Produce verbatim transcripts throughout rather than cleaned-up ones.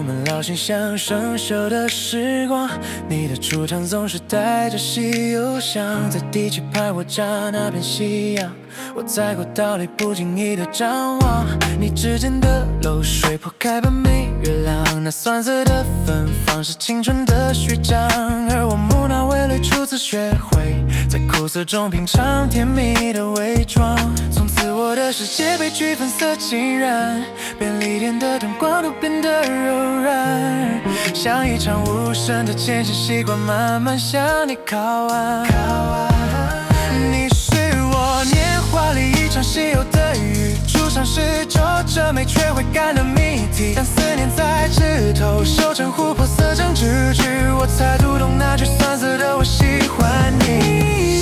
们老心像生锈的时光，你的出场总是带着西游香，在第几排我家那片夕阳，我在过道里不经意的张望，你指尖的漏水破开半枚月亮，那酸涩的芬芳是青春的序章，而我木讷微泪初次学会在苦涩中品尝甜蜜的伪装，从此我的世界被橘粉色浸染，便利店的灯光都变得柔软，像一场无声的渐行习惯，慢慢向你靠岸。你是我年华里一场稀有的雨，初尝试皱着眉却会干的谜题，但思念在枝头收成琥珀色成字句，我才读懂那句酸涩的我喜欢你。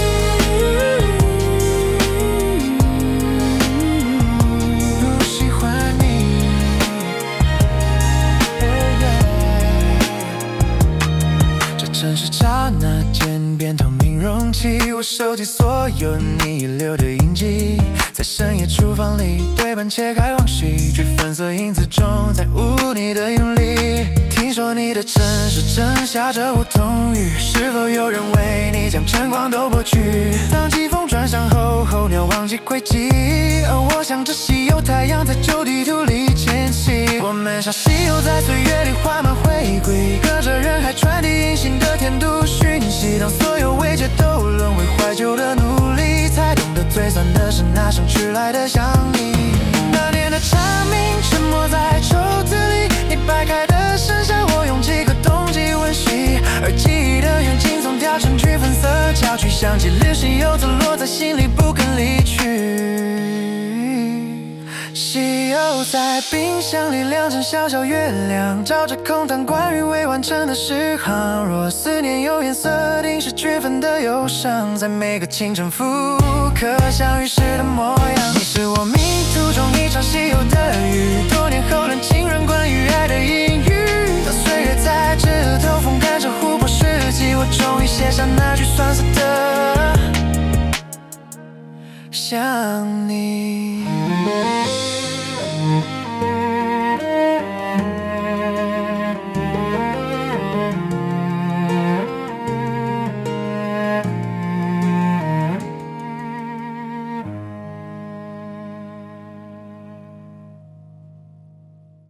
城市刹那间变透明容器，我收集所有你遗留的印记，在深夜厨房里对半切开往昔，橘粉色影子中在舞你的引力。听说你的城市正下着梧桐雨，是否有人为你将晨光都剥去？当季风转向后，候鸟忘记轨迹，而我想着稀有太阳在旧地图里迁徙，我们像稀有在岁月里缓慢回归，隔着人海传递隐形的甜度讯息，当所有慰藉都沦为怀旧的奴隶，才懂得最酸的是那生俱来的想你。那年的蝉鸣沉没在抽屉里，你掰开的剩下我用几个冬季温习，而记忆的远近从调成橘粉色焦距，像极流星游子落在心里不肯离去。西游在冰箱里两盏小小月亮，照着空谈关于未完成的诗行，若思念有颜色，定是橘粉的忧伤，在每个清晨复刻相遇时的模样。你是我命途中一场稀有的雨，多年后人情人关于爱的隐喻，当岁月在枝头风干着琥珀世纪，我终于写下那句酸涩的想你。